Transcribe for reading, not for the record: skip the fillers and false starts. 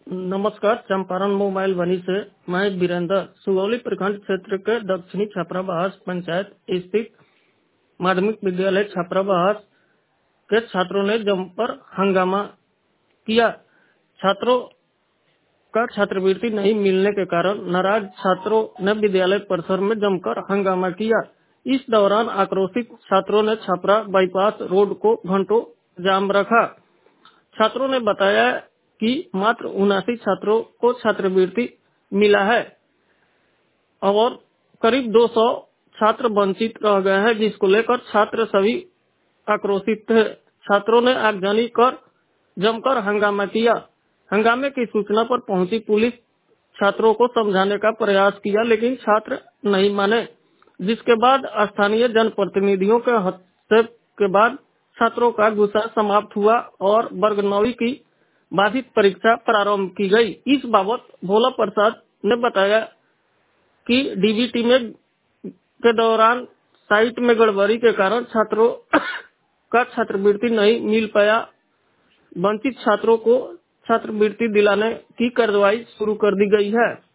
नमस्कार। चंपारण मोबाइल वाणी से मैं वीरेंद्र सुगौली प्रखंड क्षेत्र के दक्षिणी छपराबहास पंचायत स्थित माध्यमिक विद्यालय छपराबहास के छात्रों ने जमकर हंगामा किया। छात्रों का छात्रवृत्ति नहीं मिलने के कारण नाराज छात्रों ने विद्यालय परिसर में जमकर हंगामा किया। इस दौरान आक्रोशित छात्रों ने छपरा बाईपास रोड को घंटों जाम रखा। छात्रों ने बताया कि मात्र 79 छात्रों को छात्रवृत्ति मिला है और करीब 200 छात्र वंचित रह गए हैं, जिसको लेकर छात्र सभी आक्रोशित थे। छात्रों ने आगजनी कर जमकर हंगामा किया। हंगामे की सूचना पर पहुंची पुलिस छात्रों को समझाने का प्रयास किया, लेकिन छात्र नहीं माने, जिसके बाद स्थानीय जनप्रतिनिधियों के हस्तक्षेप के बाद छात्रों का गुस्सा समाप्त हुआ और वर्ग 9वीं की बाधित परीक्षा प्रारंभ की गई। इस बाबत भोला प्रसाद ने बताया कि डीबीटी में के दौरान साइट में गड़बड़ी के कारण छात्रों का छात्रवृत्ति नहीं मिल पाया। वंचित छात्रों को छात्रवृत्ति दिलाने की कार्रवाई शुरू कर दी गई है।